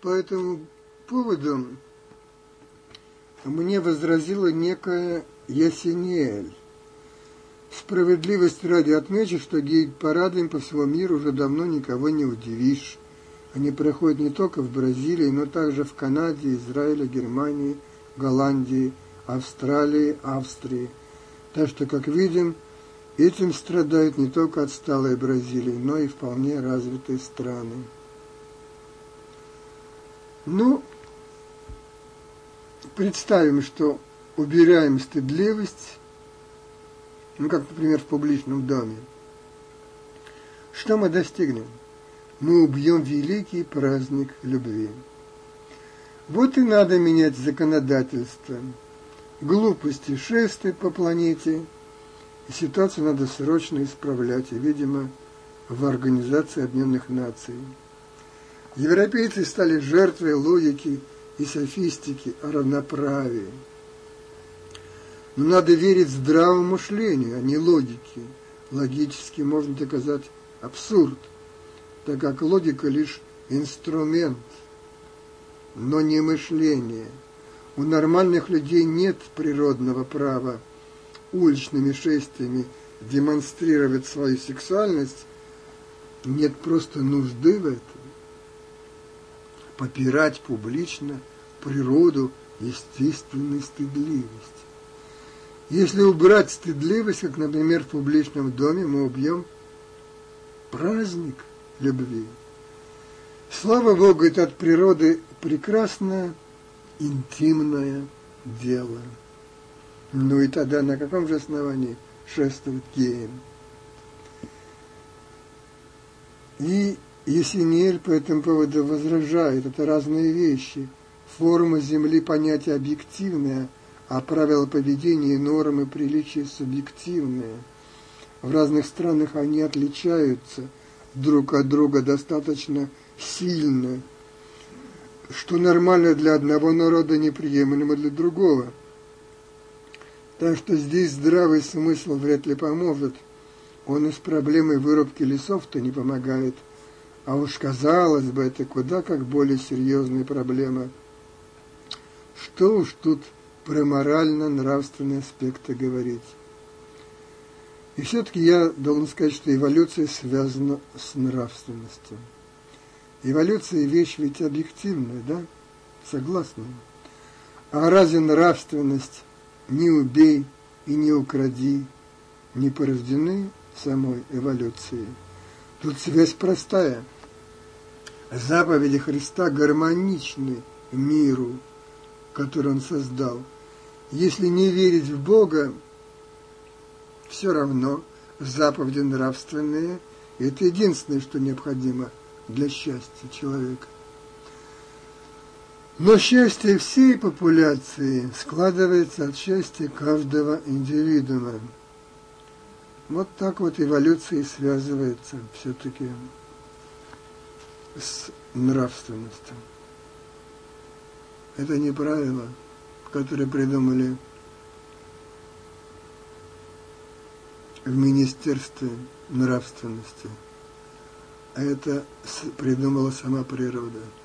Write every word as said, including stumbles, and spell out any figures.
по этому поводу мне возразила некая Ясиниэль. Справедливости ради отмечу, что гей-парадами по всему миру уже давно никого не удивишь. Они проходят не только в Бразилии, но также в Канаде, Израиле, Германии, Голландии, Австралии, Австрии. Так что, как видим, этим страдают не только отсталые Бразилии, но и вполне развитые страны. Ну, представим, что убираем стыдливость, ну, как, например, в публичном доме. Что мы достигнем? Мы убьем великий праздник любви. Вот и надо менять законодательство. Глупости шествуют по планете, и ситуацию надо срочно исправлять, и, видимо, в Организации Объединенных Наций. Европейцы стали жертвой логики и софистики о равноправии. Но надо верить здравому мышлению, а не логике. Логически можно доказать абсурд, так как логика лишь инструмент, но не мышление. У нормальных людей нет природного права уличными шествиями демонстрировать свою сексуальность, нет просто нужды в этом. Попирать публично природу естественной стыдливости. Если убрать стыдливость, как, например, в публичном доме, мы убьем праздник любви. Слава Богу, это от природы прекрасное, интимное дело. Ну и тогда на каком же основании шествовать геям? И Ясиниэль по этому поводу возражает, это разные вещи. Форма Земли – понятие объективное, а правила поведения и нормы приличия субъективные. В разных странах они отличаются друг от друга достаточно сильно, что нормально для одного народа, неприемлемо для другого. Так что здесь здравый смысл вряд ли поможет. Он и с проблемой вырубки лесов-то не помогает. А уж, казалось бы, это куда как более серьезная проблема. Что уж тут про морально-нравственные аспекты говорить. И все-таки я должен сказать, что эволюция связана с нравственностью. Эволюция – вещь ведь объективная, да? Согласны? А разве нравственность «не убей и не укради» не порождены самой эволюцией? Тут связь простая. Заповеди Христа гармоничны миру, который Он создал. Если не верить в Бога, все равно заповеди нравственные – это единственное, что необходимо для счастья человека. Но счастье всей популяции складывается от счастья каждого индивидуума. Вот так вот эволюция связывается все-таки с нравственностью. Это не правило, которое придумали в Министерстве нравственности, а это придумала сама природа.